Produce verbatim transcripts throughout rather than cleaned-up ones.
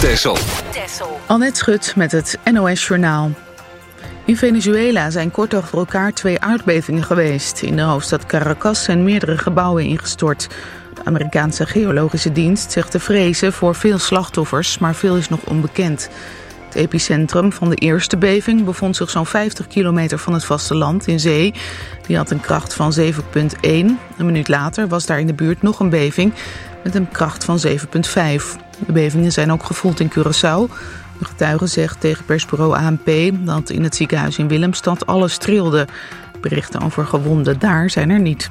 Texel. Annette Schut met het N O S Journaal. In Venezuela zijn kort achter elkaar twee aardbevingen geweest. In de hoofdstad Caracas zijn meerdere gebouwen ingestort. De Amerikaanse Geologische Dienst zegt te vrezen voor veel slachtoffers, maar veel is nog onbekend. Het epicentrum van de eerste beving bevond zich zo'n vijftig kilometer van het vasteland in zee. Die had een kracht van zeven komma één. Een minuut later was daar in de buurt nog een beving met een kracht van zeven komma vijf. De bevingen zijn ook gevoeld in Curaçao. De getuige zegt tegen persbureau A N P dat in het ziekenhuis in Willemstad alles trilde. Berichten over gewonden daar zijn er niet.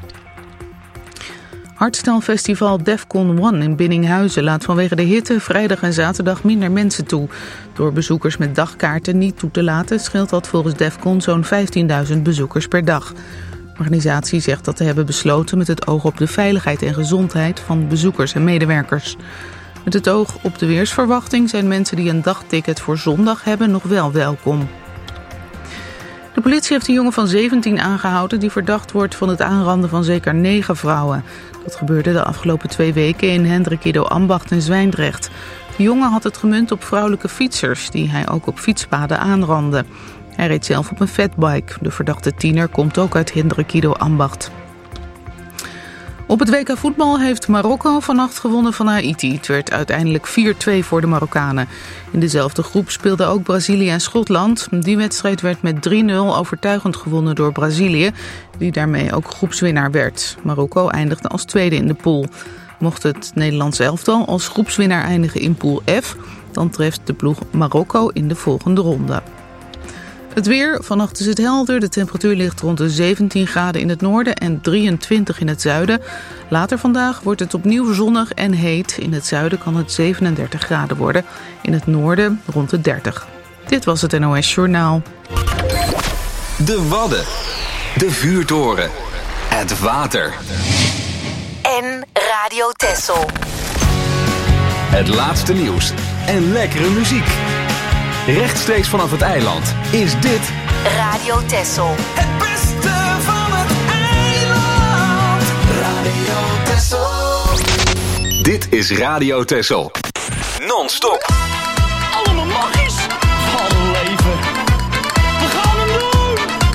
Hardstylefestival Defcon One in Binninghuizen laat vanwege de hitte vrijdag en zaterdag minder mensen toe. Door bezoekers met dagkaarten niet toe te laten scheelt dat volgens Defcon zo'n vijftienduizend bezoekers per dag. De organisatie zegt dat te hebben besloten met het oog op de veiligheid en gezondheid van bezoekers en medewerkers. Met het oog op de weersverwachting zijn mensen die een dagticket voor zondag hebben nog wel welkom. De politie heeft een jongen van zeventien aangehouden die verdacht wordt van het aanranden van zeker negen vrouwen. Dat gebeurde de afgelopen twee weken in Hendrikido Ambacht en Zwijndrecht. De jongen had het gemunt op vrouwelijke fietsers die hij ook op fietspaden aanrandde. Hij reed zelf op een fatbike. De verdachte tiener komt ook uit Hendrikido Ambacht. Op het W K voetbal heeft Marokko vannacht gewonnen van Haiti. Het werd uiteindelijk vier twee voor de Marokkanen. In dezelfde groep speelden ook Brazilië en Schotland. Die wedstrijd werd met drie nul overtuigend gewonnen door Brazilië, die daarmee ook groepswinnaar werd. Marokko eindigde als tweede in de pool. Mocht het Nederlands elftal als groepswinnaar eindigen in pool F, dan treft de ploeg Marokko in de volgende ronde. Het weer, vannacht is het helder. De temperatuur ligt rond de zeventien graden in het noorden en drieëntwintig in het zuiden. Later vandaag wordt het opnieuw zonnig en heet. In het zuiden kan het zevenendertig graden worden. In het noorden rond de dertig. Dit was het N O S Journaal. De Wadden. De vuurtoren. Het water. En Radio Texel. Het laatste nieuws en lekkere muziek. Rechtstreeks vanaf het eiland is dit Radio Texel. Het beste van het eiland. Radio Texel. Dit is Radio Texel. Non-stop. Allemaal magisch van leven. We gaan hem doen.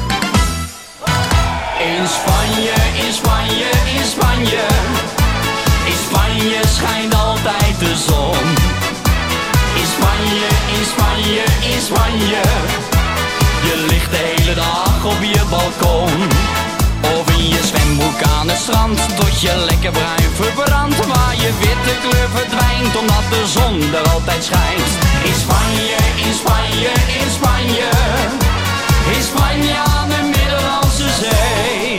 In Spanje, in Spanje, in Spanje. In Spanje schijnt altijd de zon. In Spanje, in Spanje, in Spanje. Je ligt de hele dag op je balkon. Of in je zwembroek aan het strand. Tot je lekker bruin verbrandt. Waar je witte kleur verdwijnt. Omdat de zon er altijd schijnt. In Spanje, in Spanje, in Spanje. In Spanje aan de Middellandse Zee.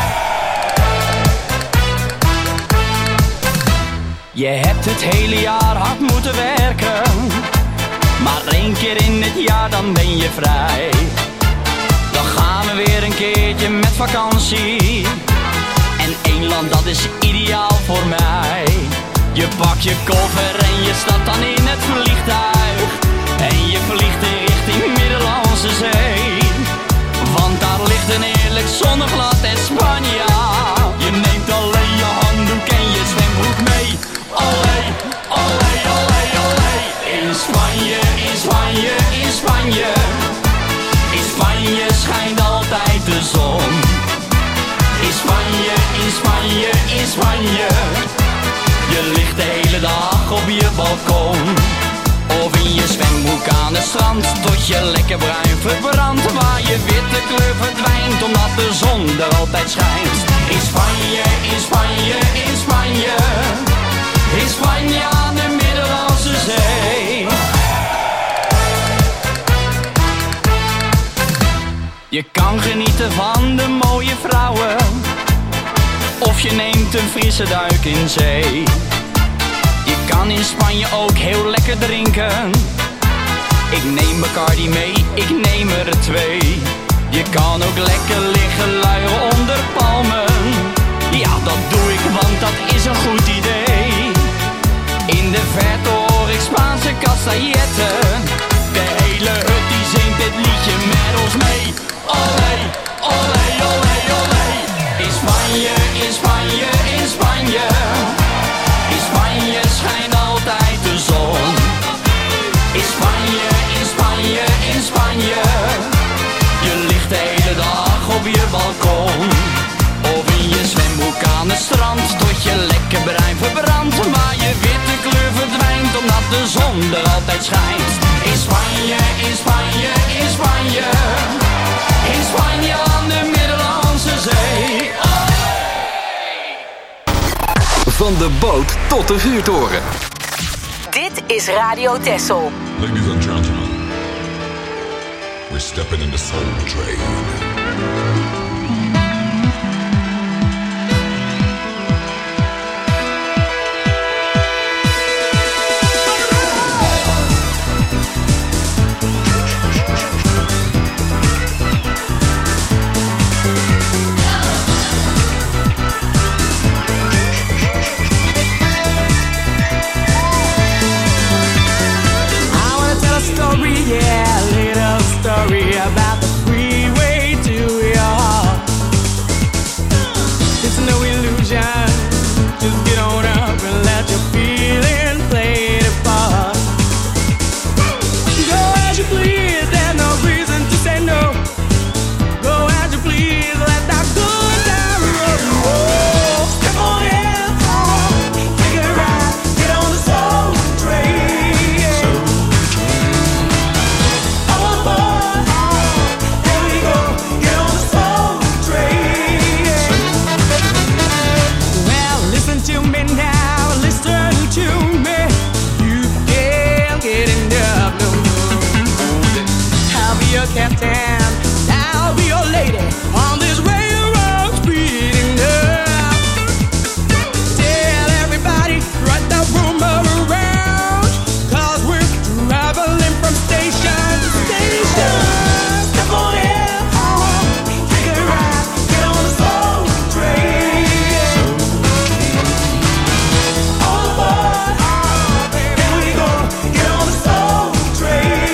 Je hebt het hele jaar hard moeten werken. Maar één keer in het jaar dan ben je vrij. Dan gaan we weer een keertje met vakantie. En één land dat is ideaal voor mij. Je pakt je koffer en je stapt dan in het vliegtuig. En je vliegt in richting Middellandse Zee. Want daar ligt een heerlijk zonneglad en Spanje. Je neemt alleen je handdoek en je zwembroek mee. Olé, olé, olé, olé. In Spanje, in Spanje, in Spanje. In Spanje schijnt altijd de zon. In Spanje, in Spanje, in Spanje. Je ligt de hele dag op je balkon. Of in je zwembroek aan het strand. Tot je lekker bruin verbrandt. Waar je witte kleur verdwijnt. Omdat de zon er altijd schijnt. In Spanje, in Spanje, in Spanje. In Spanje aan de Middellandse Zee. Je kan genieten van de mooie vrouwen. Of je neemt een frisse duik in zee. Je kan in Spanje ook heel lekker drinken. Ik neem Bacardi mee, ik neem er twee. Je kan ook lekker liggen luieren onder palmen. Ja, dat doe ik, want dat is een goed idee. In de verte hoor ik Spaanse castailletten. De hele hut die zingt dit liedje met ons mee. Olé, olé, olé, olé. In Spanje, in Spanje, in Spanje. In Spanje schijnt altijd de zon. Van de boot tot de vuurtoren. Dit is Radio Texel. Ladies and gentlemen, we're stepping in the Soul Train. Yeah, a little story about the freeway to your heart. It's no illusion, just get on up and let your feeling play the part. Go as you please, there's no reason to say no. Go as you please, let that good time roll. Oh, step on in, oh, take it right, get on the soul train. Captain, I'll be your lady on this railroad speeding up. Tell everybody, right that rumor around, 'cause we're traveling from station to station. Step on in, oh, take a ride, get on the soul train. All aboard, oh, here we go, get on the soul train.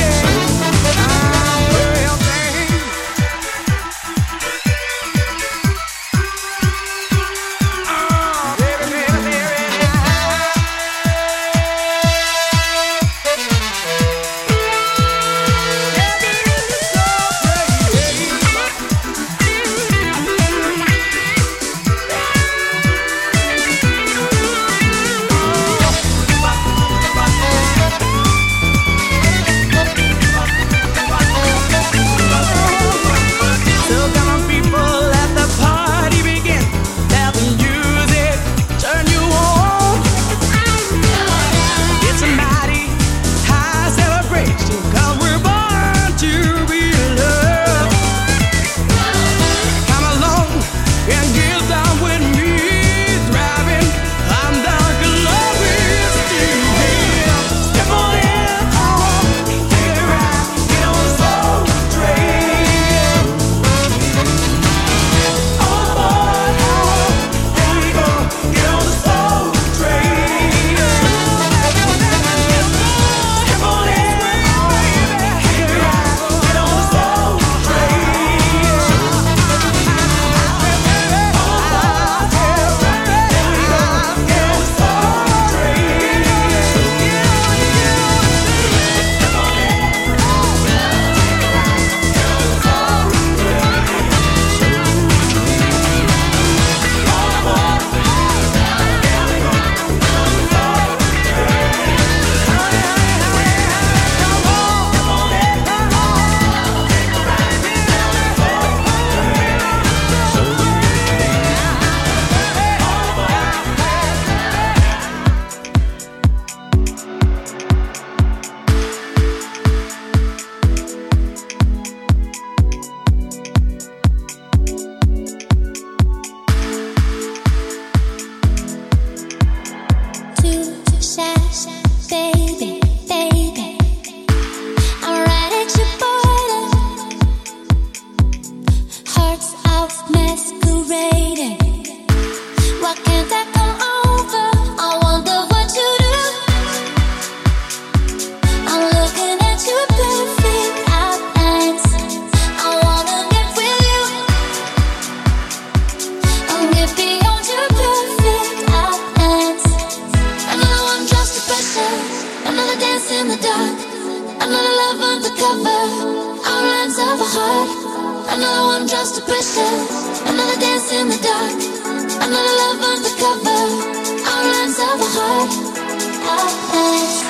Another one just to pressure. Another dance in the dark. Another love undercover. Our lines of a heart. Our nights.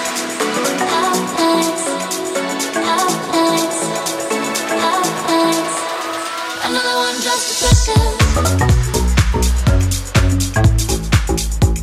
Our nights. Our nights. Our nights. Another one just to pressure.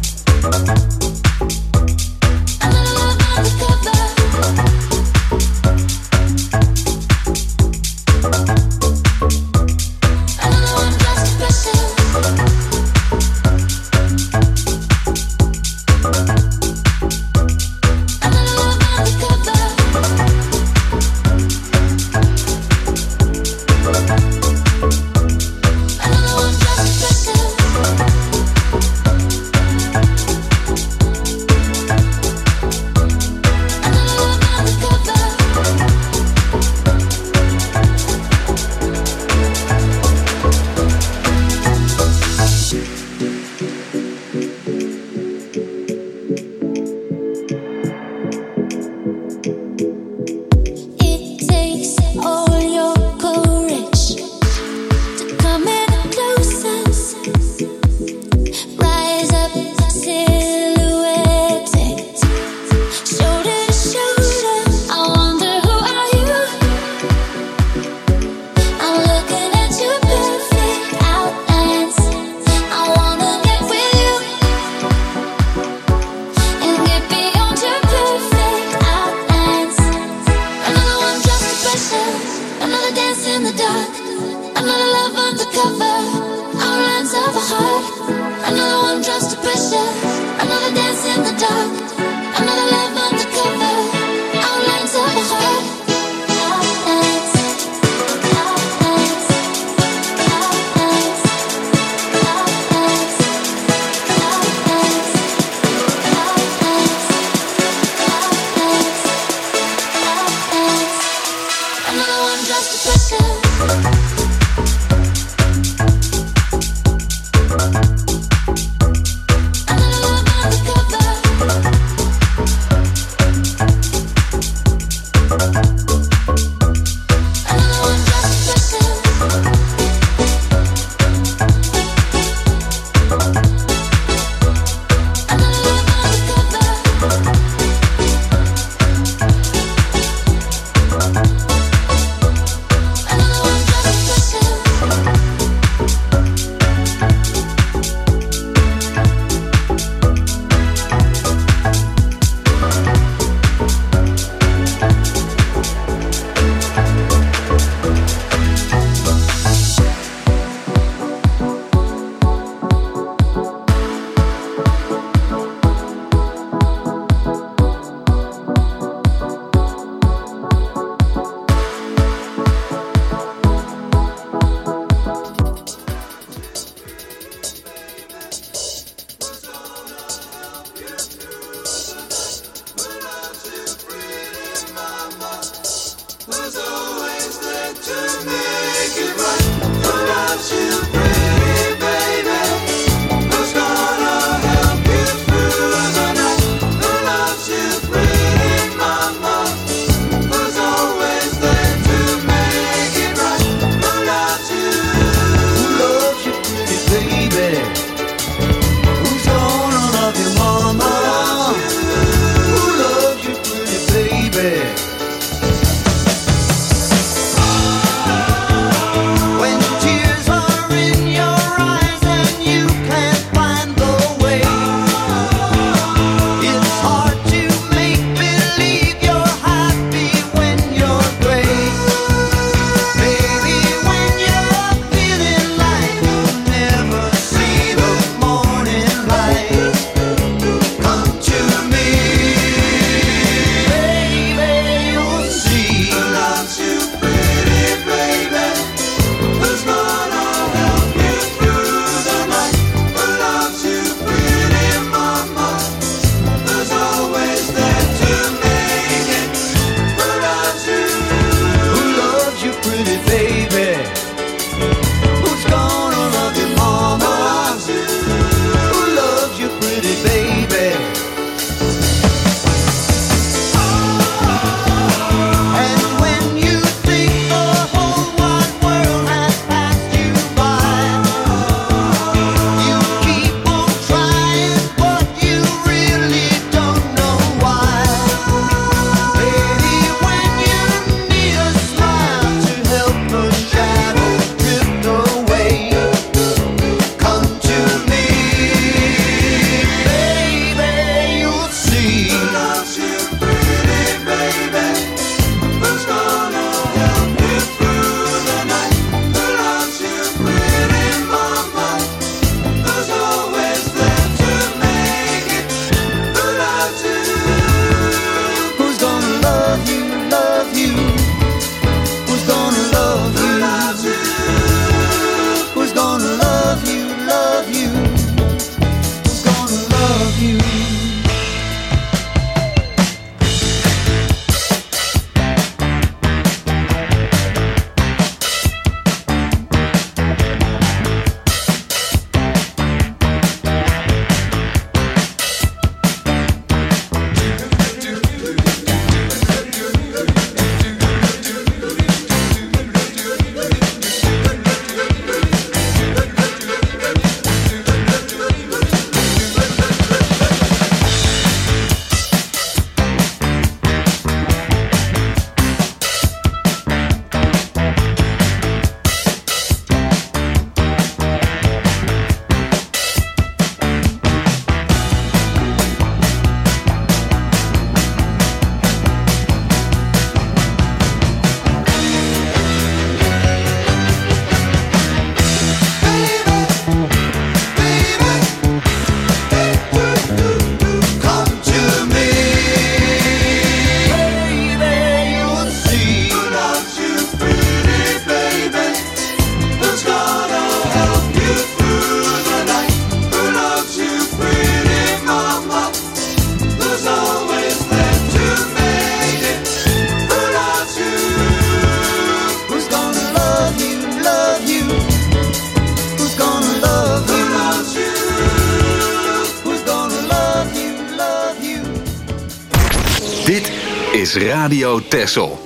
is Radio Texel.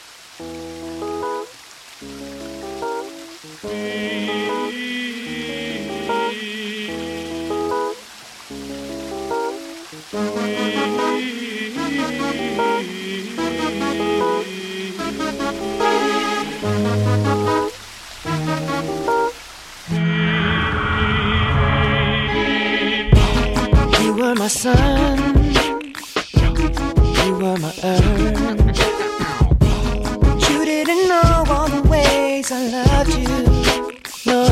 You were my sun, you were my earth. You didn't know all the ways I loved you, no.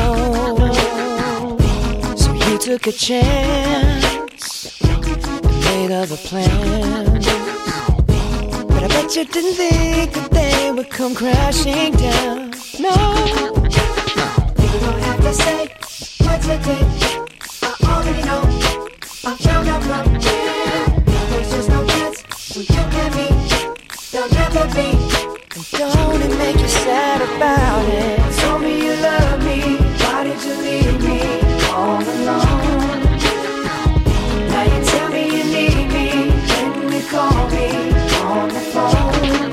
So you took a chance and made other plans. But I bet you didn't think that they would come crashing down, no. You don't have to say what you did, I already know. I found out from here, there's just no chance for you and me, there'll never be. And don't it make you sad about it? Told me you love me, why did you leave me all alone? Now you tell me you need me, when you call me on the phone.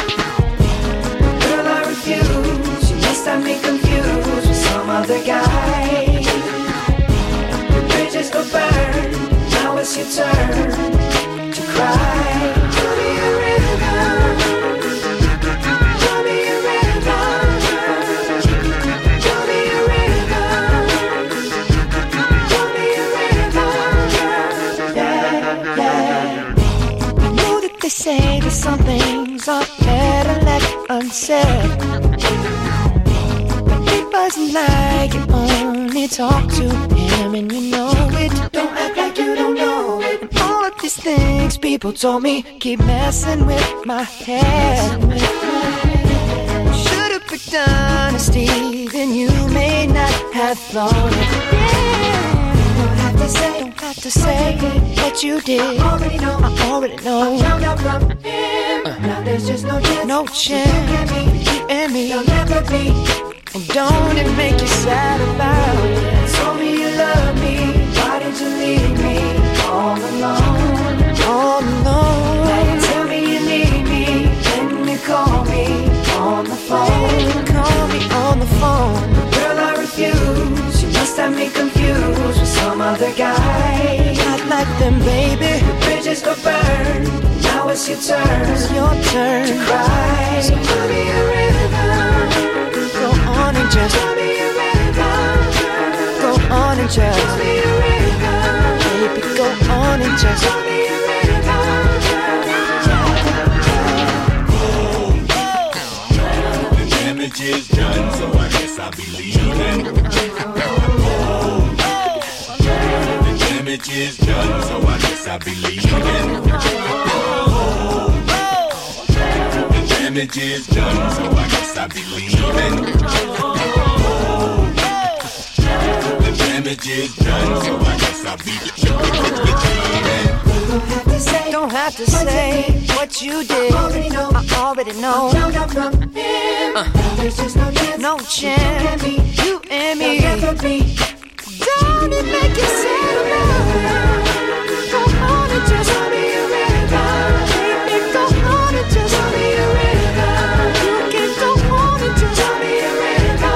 Girl, I refuse, you must have me confused with some other guy. The bridges go burn, now it's your turn to cry. Tell me a river, tell me a river, tell me a river, tell me a river, yeah, yeah. I know that they say that some things are better left unsaid, but it wasn't like you only talk to him and you know it. Don't act like you don't know it. And all of these things people told me keep messing with my head. Should've picked honesty, then you may not have thought it. Yeah. Don't have to say, don't have to say what you did. I already know, I already know. I found out from him. Uh. Now there's just no chance, no chance for you and me, there'll never be. And don't it make you sad about it? Told me you love me, why did you leave me all alone? All alone. Now you tell me you need me, when you call me on the phone. Call me on the phone. Girl, I refuse, you must have me confused with some other guy. Not like them, baby. The bridges go burn, now it's your turn. It's your turn to cry. So tell me a river, go on and just tell me a river, go on and just tell me a river, baby, go on and just tell me a river. The damage is done, so I guess I'll be leaving. The damage is done, so I guess I'll be leaving. The damage is done, so I guess I'll be leaving. The damage is done, so I guess I'll be leaving. Don't have to say what you did, I already know. I already know. Uh. There's just no chance, no chance. You and me, don't it make you sad about it? Go on and just tell me a river, baby, go on and just tell me a river. You can go on and just tell me a river,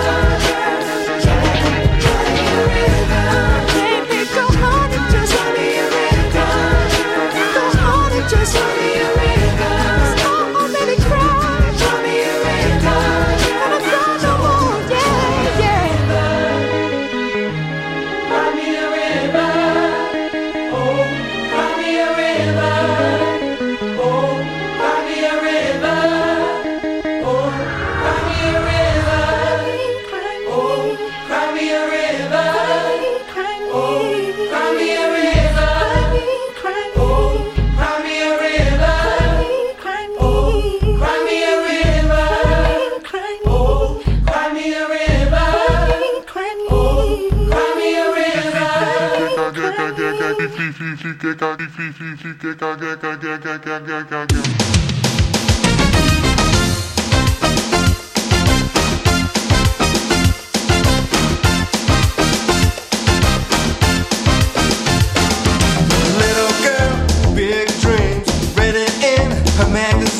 tell me a river, baby, go on and just tell me a river. Go on and just tell me a river. Stop already crying, tell me a river. And I'm gone no more, yeah, yeah. Cry me a river, oh, cry me a river, oh, cry me a river, oh, cry me a river, oh, cry me a river, oh, cry me a river, oh, cry me a river, oh, cry me a river, oh, cry me a river, oh, cry me a Little girl, big dreams, read it in her magazine.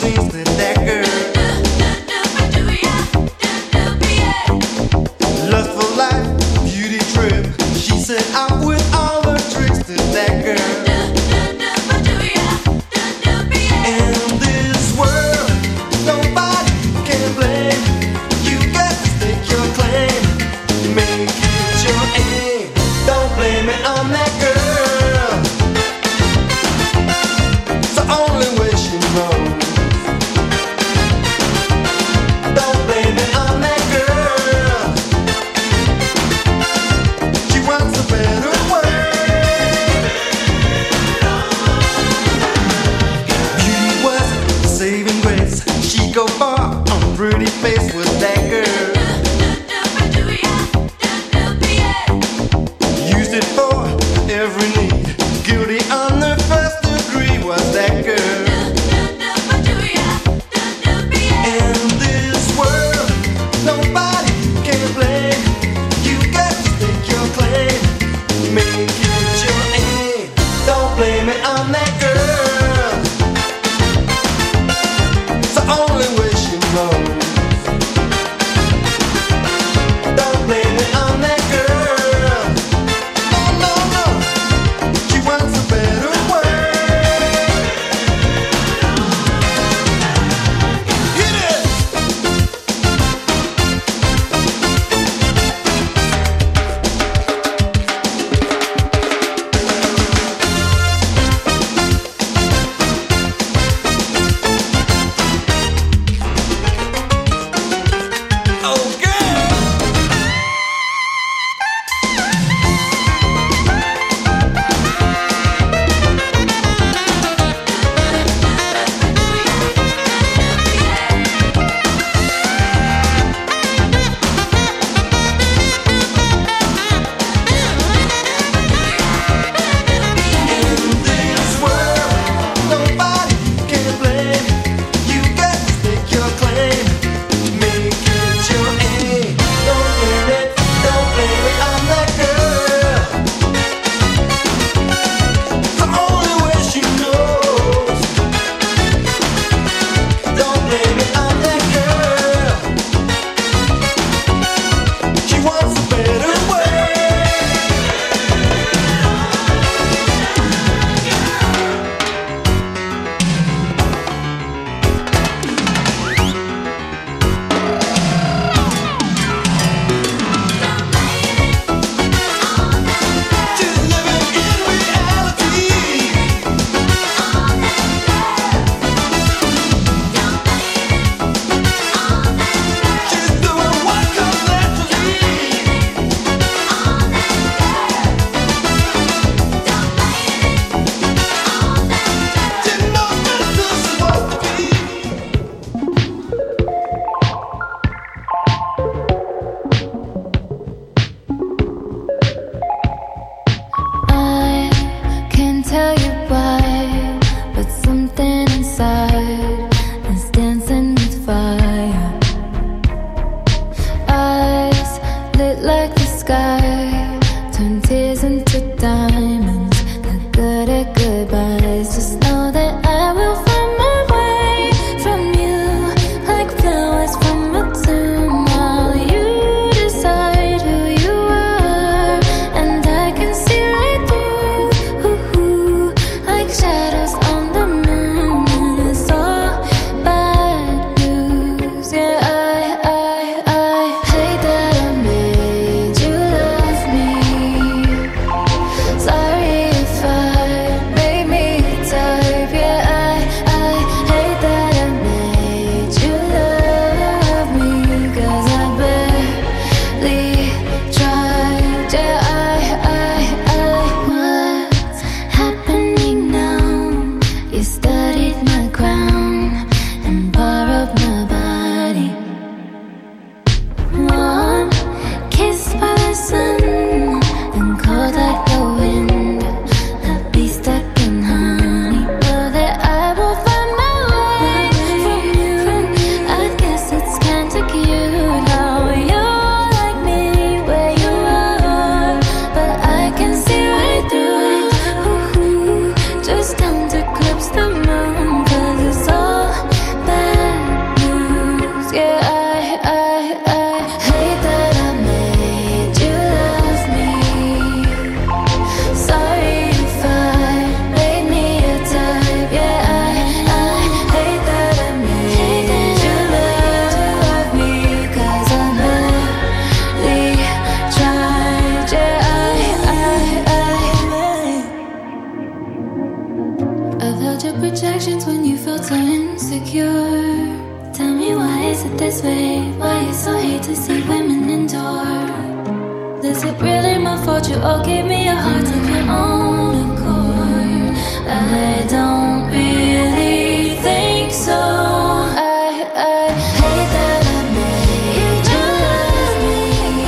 Is it really my fault you all gave me a heart of your own accord? I don't really think so. I, I hate that I made you love me.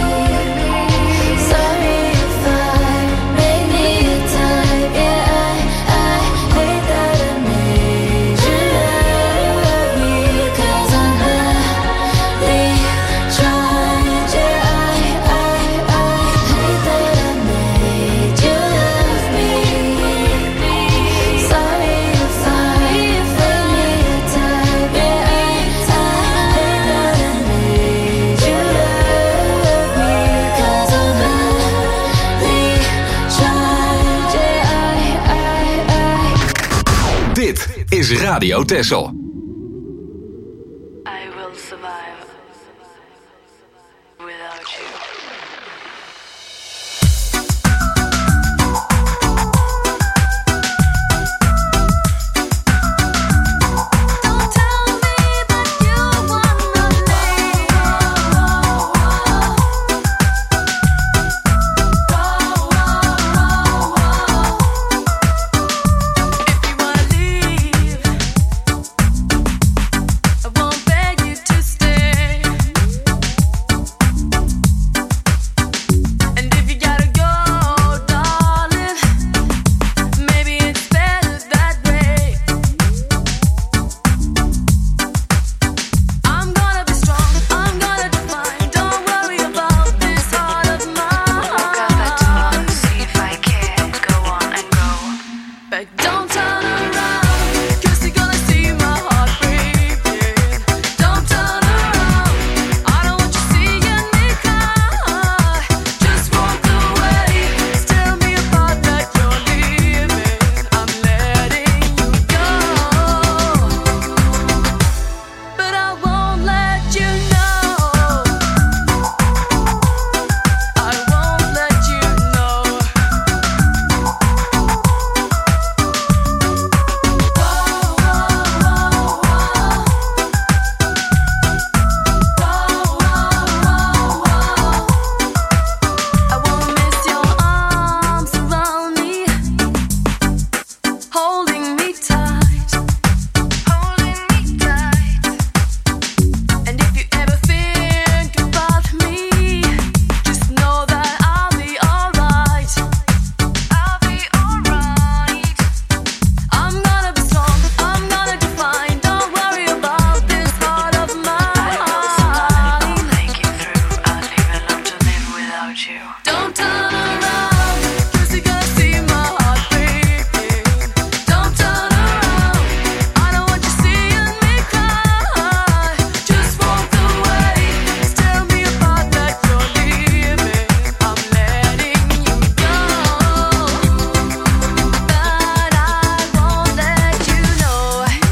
Sorry if I made me a type. Yeah, I, I hate that I made you love me. Cause I'm badly trying. Yeah, I, I, I hate that I made you love me. Sorry if I made me a type. Yeah, I, I hate that I made you love me. Cause I'm badly trying. Yeah, I, I, I Dit is Radio Texel. I will survive without you. Don't tell me that you wanna leave. If you wanna leave, I won't beg you to stay. And if you gotta go, darling, maybe it's better that way. I'm gonna be strong, I'm gonna define. Don't worry about this heart of mine. Woke up at dawn, see if I can go on and go. But don't turn around, 'cause you're gonna see my heart breaking. Don't turn around, I don't want you seeing me cry. Just walk away, tell me about that you're leaving. I'm letting you go, but I won't let you know. I won't let you know. I won't miss your arms around me, holding me tight, holding me tight. And if you ever think about me, just know that I'll be alright. I'll be alright. I'm gonna be strong, I'm gonna define. Don't worry about this heart of mine. I'll make it through. I'd even love to live without you. Don't turn around, 'cause you're gonna see my heart breaking. Don't turn around, I don't want you seeing me cry. Just walk away, tell me about that you're leaving. I'm letting you go, but I won't let you know.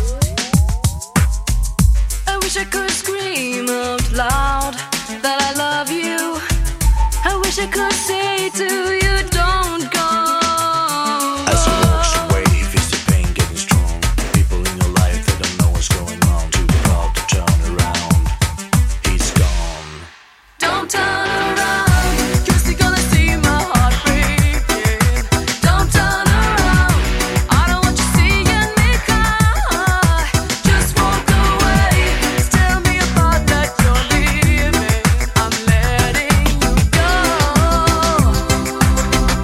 I wish I could scream out loud that I love you. I wish I could say to you, don't go. As he walks away, he feels the pain getting strong. People in your life, they don't know what's going on. Too proud to turn around. He's gone. Don't turn around, 'cause you're gonna see my heart breaking. Don't turn around, I don't want you seeing me cry. Just walk away, tell me about that you're leaving. I'm letting you go,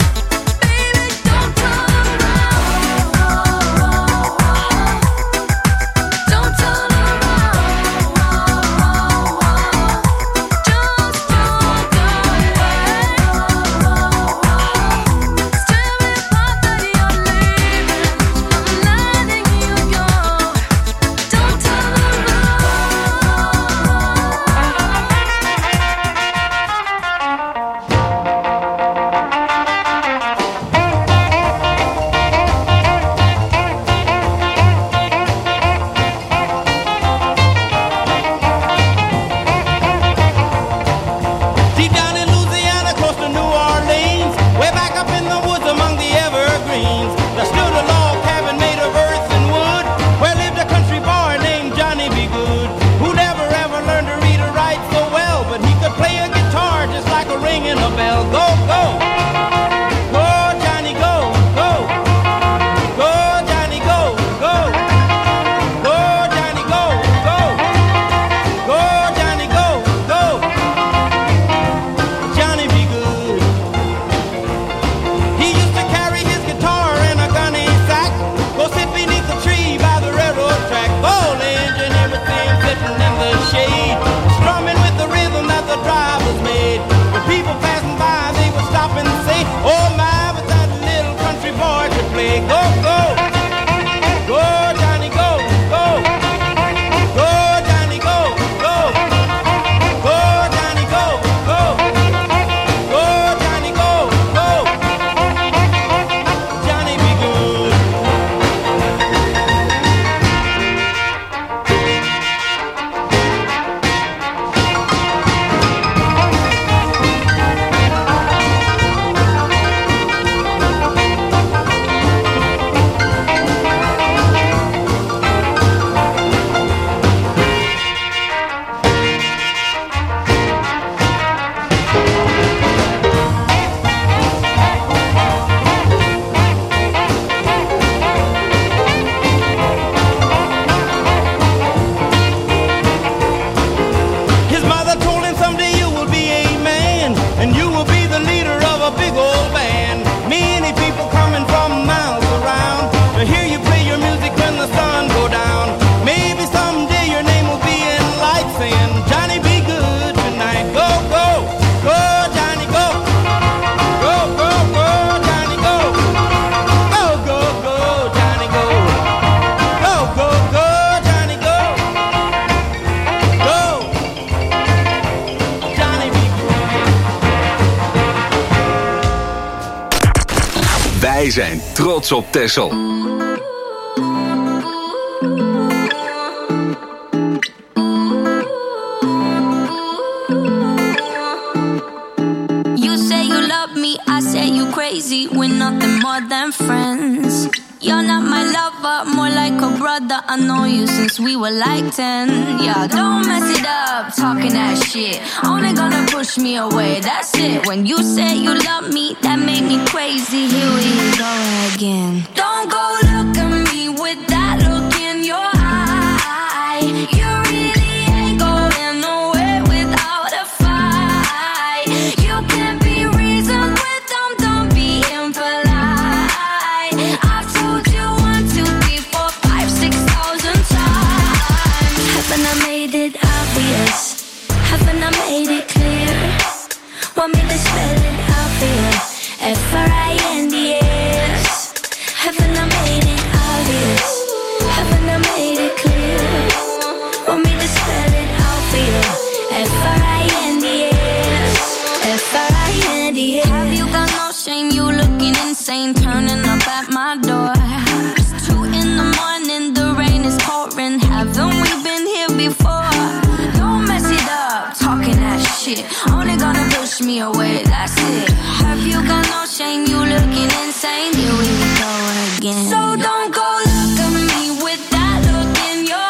and you will be the leader of a big old band. Many people coming from miles around to hear you play your music when the sun go down. Maybe someday your name will be in lights saying, Johnny, be good tonight. Go, go, go, Johnny, go. Go, go, go, Johnny, go. Go, go, go, Johnny, go. Go, go, go, Johnny, go. Go, Johnny, be good. Wij zijn trots op Texel. You say you love me, I say you crazy. We're nothing more than friends. You're not my lover, more like a brother. I know you since we were like ten. Yeah, don't mess it up, talking that shit. Only gonna push me away, that's it. When you say you love me, that made me crazy. Here we go again. Don't go look at me with that look in your eye. You really ain't going nowhere without a fight. You can't be reasoned with them, don't be impolite. I've told you one, two, three, four, five, six thousand times. Haven't I made it obvious? Haven't I made it clear? Want me to spell it out for you? F R I N D S. Haven't I made it obvious? Haven't I made it clear? Want me to spell it out for you? F R I N D S. F R I N D S. Have you got no shame? You looking insane, turning up at my door. It's two in the morning, the rain is pouring. Haven't we been here before? Don't mess it up, talking that shit. Only gonna push me away, that's it. Have you got no shame? You looking insane. Here we go again. So don't go look at me with that look in your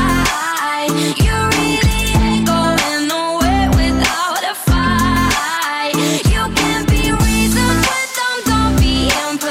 eye. You really ain't going nowhere without a fight. You can't be reasoned with them, don't be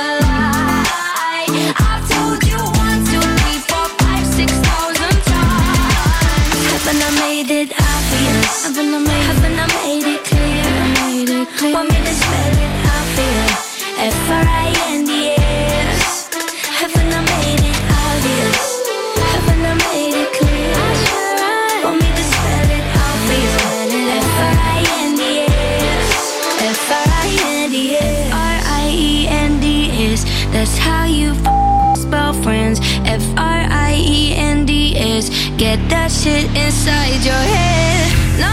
impolite. I've told you one, two, three, four, five, six thousand times. Haven't I made it obvious? Haven't I made, haven't I made it clear? Made it clear. Want me to spell it out for you? F R I N D S. Haven't I made it obvious? Haven't I made it clear? Want me to spell it out for you? F R I N D S. F R I N D S. R I E N D S. That's how you f- spell friends. F R I E N D S. Get that shit inside your head. No,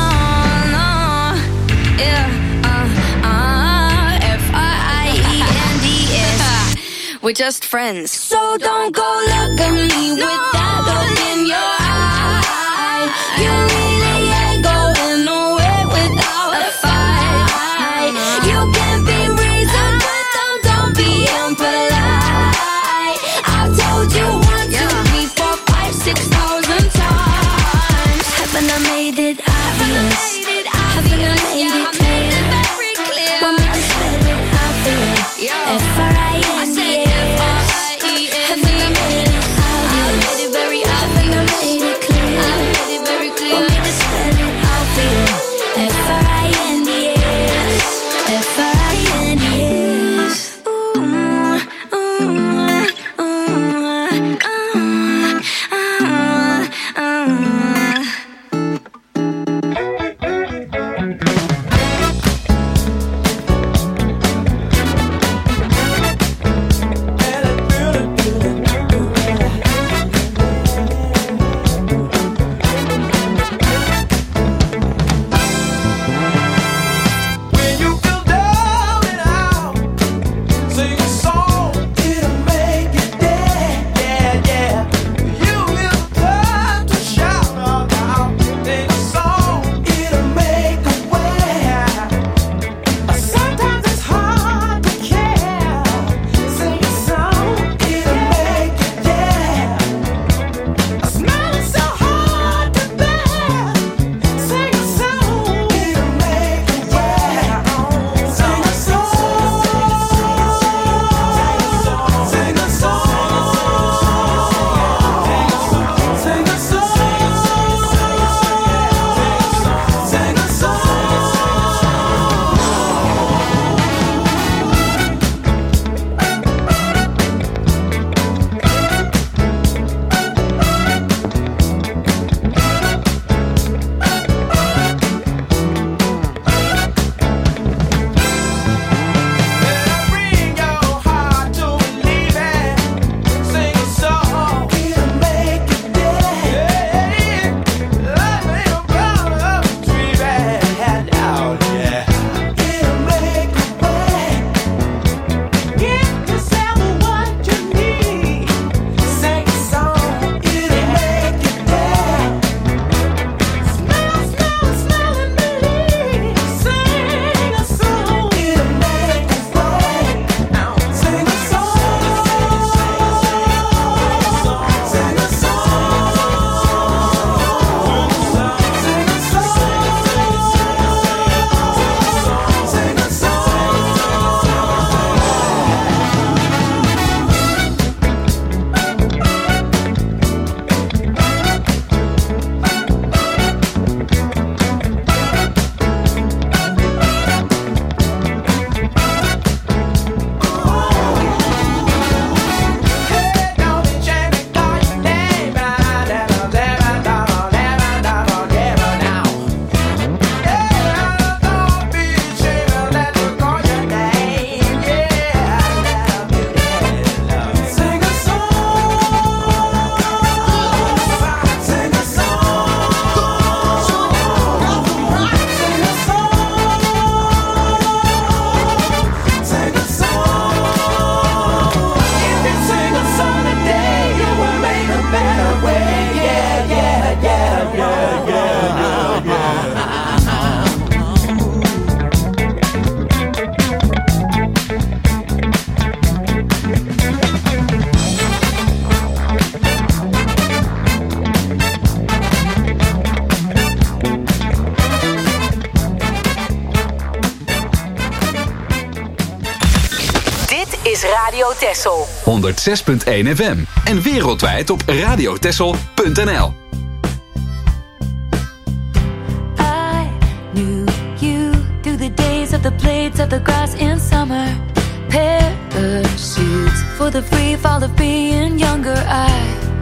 no, yeah, uh, uh, F R I E N D S. We're just friends. So don't go look at me with that look in your eye. You really ain't going nowhere without a fight. You can't be reasoned with them, don't be impolite. I've told you one, two, three, four, five, six thousand times. Haven't I made it obvious? Haven't I made it clear? Want me to spell it out for you? F R I N D S. Haven't I made it obvious? is Radio Texel. honderd zes punt één F M en wereldwijd op radiotexel punt n l. I knew you through the days of the blades of the grass in summer. Parachutes for the free fall of being younger. I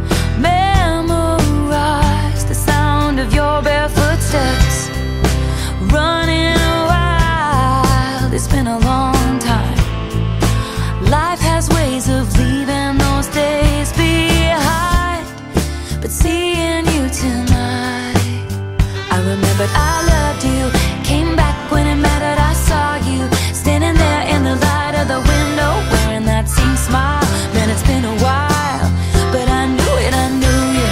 memorized the sound of your barefoot steps. Running wild, it's been a long time. Life has ways of leaving those days behind. But seeing you tonight, I remembered I loved you. Came back when it mattered, I saw you standing there in the light of the window, wearing that same smile. Man, it's been a while, but I knew it, I knew you.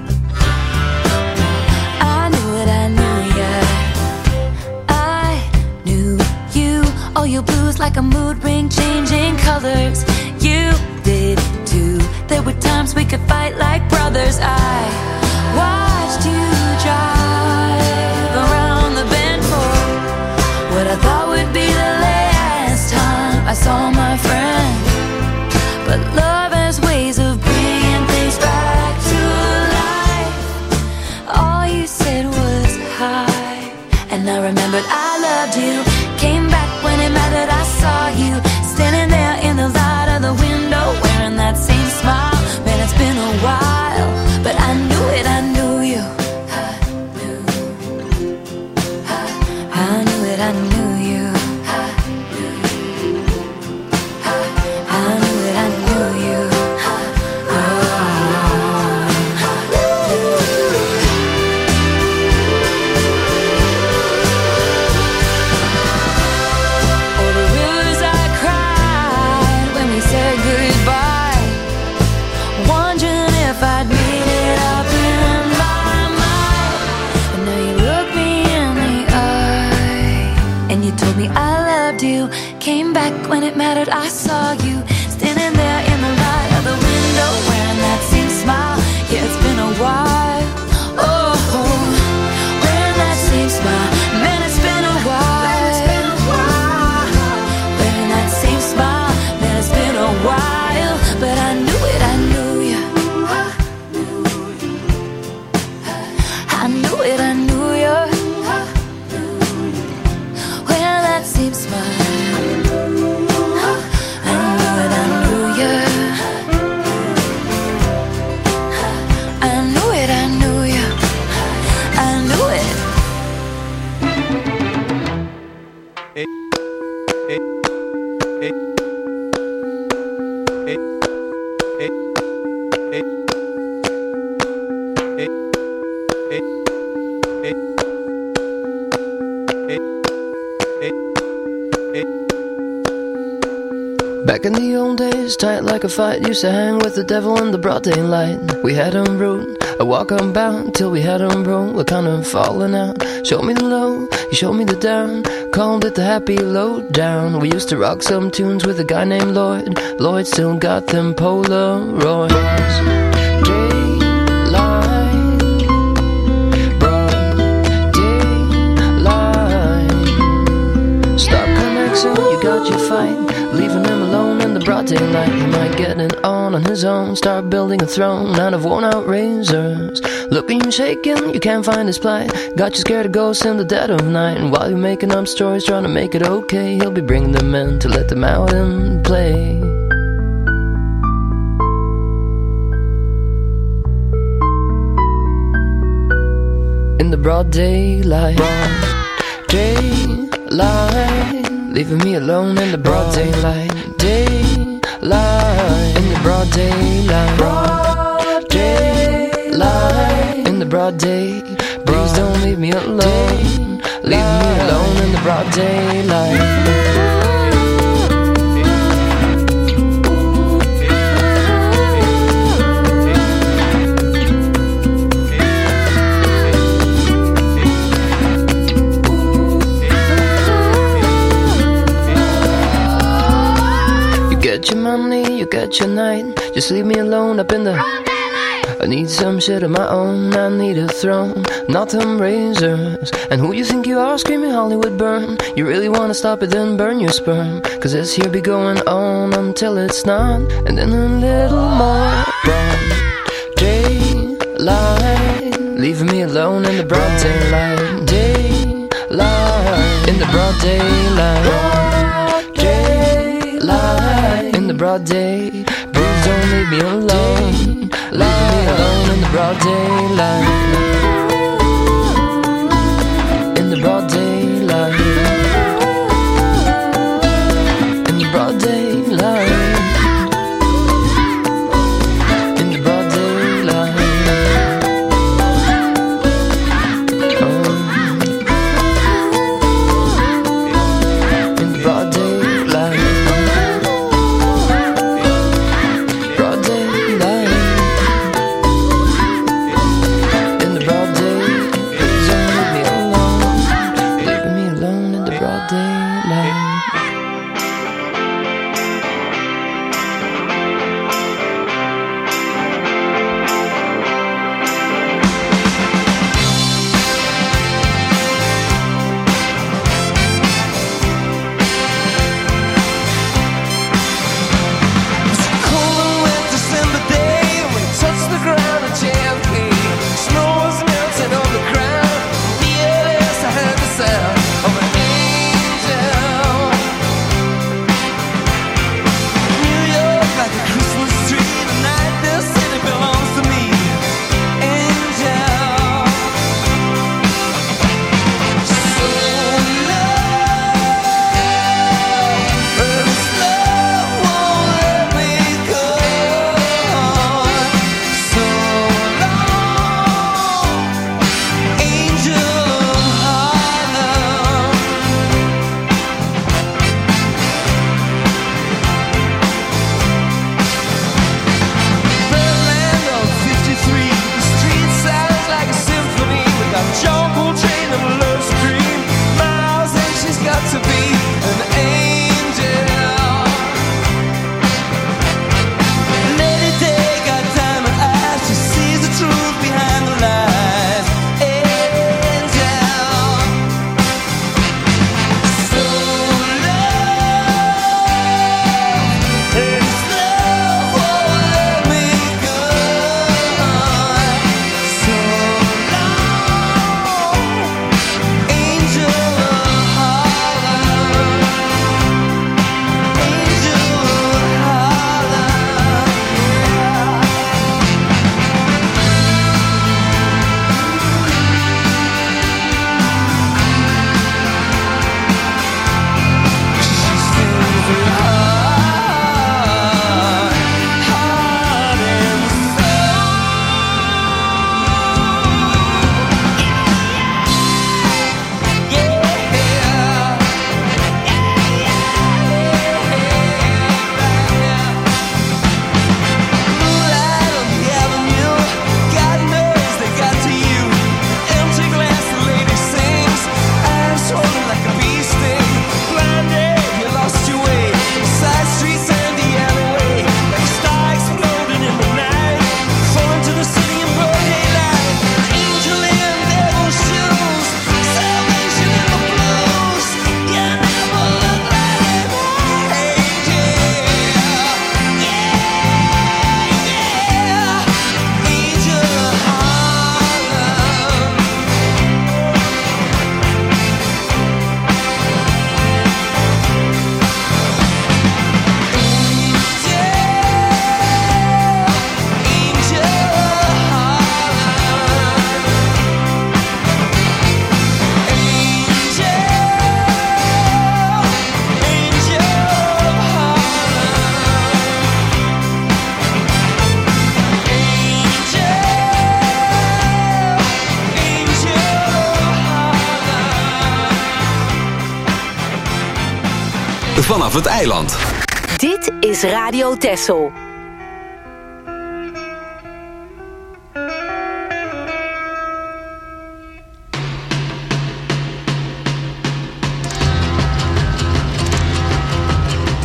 I knew it, I knew you. I knew you. All your blues like a mood ring, changing colors. You did too. There were times we could fight like brothers. I watched you drive around the bend for what I thought would be the last time I saw my friend. But love has ways of bringing things back to life. All you said was hi, and I remembered I loved you. Came back when it mattered, I saw you standing there in the light of the window, wearing that same smile. Man, it's been a while, but I knew it, I knew you. I knew, I knew it, I knew you. I knew it, I knew you. All the rivers I cried when we said goodbye, wondering if I'd made it up in my mind. And now you look me in the eye, and you told me I loved you. Came back when it mattered, I saw you standing there in the light of the window, wearing that same smile. Yeah, it's been a while. Oh, wearing that same smile. Man, it's been a while. Wearing that same smile. Man, it's been a while, but I knew it, I knew you. I knew it, I knew you. Wearing that same smile. Back in the old days, tight like a fight, used to hang with the devil in the broad daylight. We had him rude, a walk unbound, till we had him broke, we're kind of falling out. Showed me the low, he showed me the down, called it the happy low down. We used to rock some tunes with a guy named Lloyd. Lloyd still got them Polaroids. You got your fight, leaving him alone in the broad daylight. He might get it on on his own, start building a throne out of worn out razors. Looking you shaking, you can't find his plight. Got you scared of ghosts in the dead of night. And while you're making up stories, trying to make it okay, he'll be bringing them in to let them out and play. In the broad daylight, broad daylight, leaving me alone in the broad daylight. Daylight, in the broad daylight. Broad daylight, in the broad day. Please don't leave me alone. Leave me alone in the broad daylight. Get your money, you get your night. Just leave me alone up in the I need some shit of my own, I need a throne, not them razors. And who you think you are, screaming Hollywood burn? You really wanna stop it, then burn your sperm. Cause this here be going on until it's not. And then a little more broad daylight, leaving me alone in the broad daylight. Daylight, in the broad daylight. Daylight, in the broad day. Please don't leave me alone. Leave me alone in the broad daylight. In the broad daylight. In the broad daylight. In the broad daylight. Oh. In the broad daylight. Broad daylight. In the broad day. Please don't leave me alone. Leave me alone in the broad daylight. Cold and wet December day, when it touched the ground of champagne. Snow was melting on the ground. Yes, I heard the sound of an angel. New York like a Christmas tree. Tonight this city belongs to me. Angel. So love, this love won't let me go. So long, angel of Harlem. Birdland on fifty-three, the street sounds like a symphony. We got John Coltrane and Love Scream. Miles and she's got to be an angel. Lady Day got diamond eyes. She sees the truth behind the lies. Angel. So love, this love won't let me go. So long, angel of Harlem. Angel of Harlem. She sings with heart, heart and soul. Yeah, moonlight on the avenue. God knows they got to you. Empty glass, the lady sings. Eyes swollen like a bee sting. Blinded, you lost your way. Side streets and the alleyway. Like a star exploding in the night. Falling to the city in broad daylight. Angel in devil shoes. Salvation in the blues. You never look like an angel. Yeah, yeah. Angel of Harlem. Angel, angel of Harlem. Angel, angel of Vanaf het eiland. Dit is Radio Texel.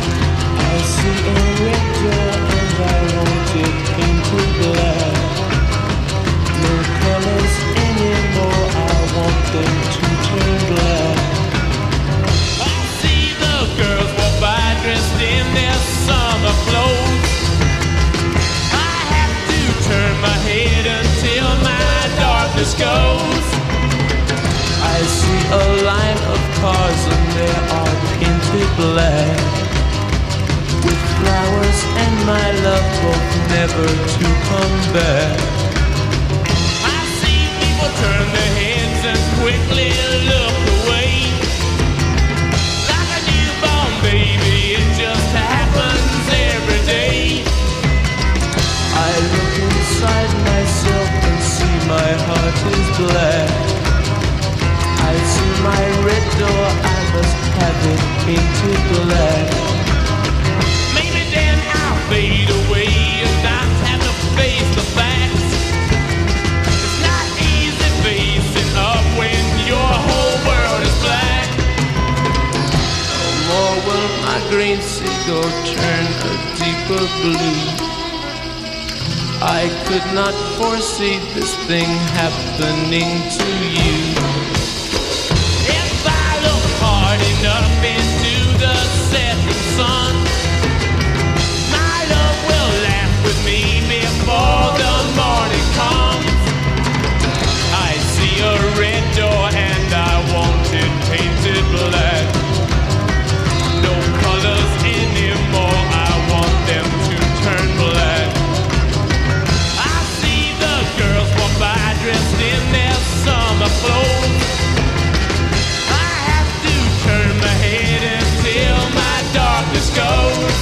I see a red door and I want it into black. darkness goes. I see a line of cars and they are painted black, with flowers and my love hope never to come back. I see people turn their heads and quickly look away. Like a newborn baby, it just happens every day. I look inside myself and see my heart is black. I see my red door, I must have it painted black. Maybe then I'll fade away and not have to face the facts. It's not easy facing up when your whole world is black. No more will my green seagull turn a deeper blue. I could not foresee this thing happening to you. If I look hard enough into the setting sun, my love will laugh with me before the morning comes. I see a red door and I want it painted black. No colors anymore, I want them to turn black. I see the girls walk by dressed in their summer clothes. I have to turn my head until my darkness goes.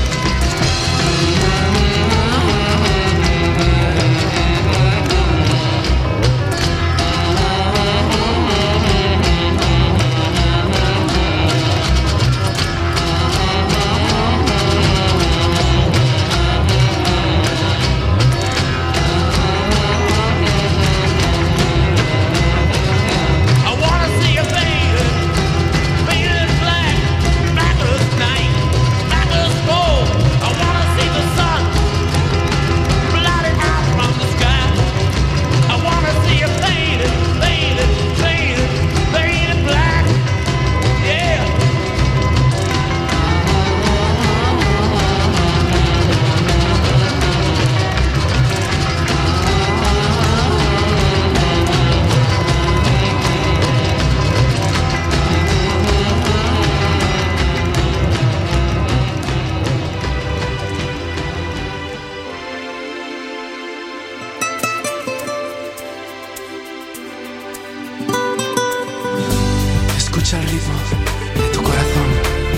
I wanna see you faded, faded black, black as night, black as gold. I wanna see the sun blotted out from the sky. I wanna see you faded, faded, faded, faded black. Yeah. Escucha el ritmo de tu corazón.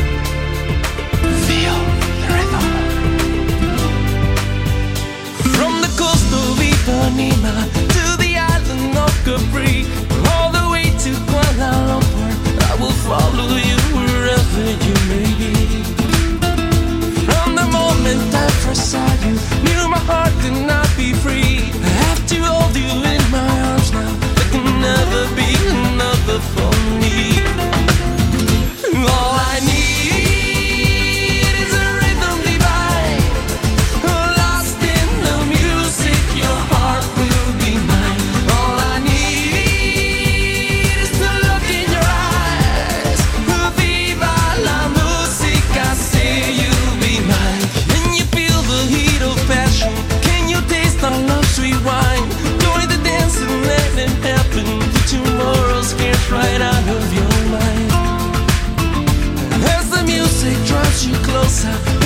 Feel the rhythm. From the coast of Ipanema to the island of Capri, all the way to Kuala Lumpur, I will follow you wherever you may be. From the moment I first saw you, knew my heart could not be free. I have to hold you in my arms now. There can never be another for me. All I need is a rhythm divine, lost in the music. Your heart will be mine. All I need is to look in your eyes. Viva la musica, say you'll be mine. Can you feel the heat of passion? Can you taste our love sweet wine? Join the dance and let it happen. The tomorrow scares right out of your mind. As the music draws you closer,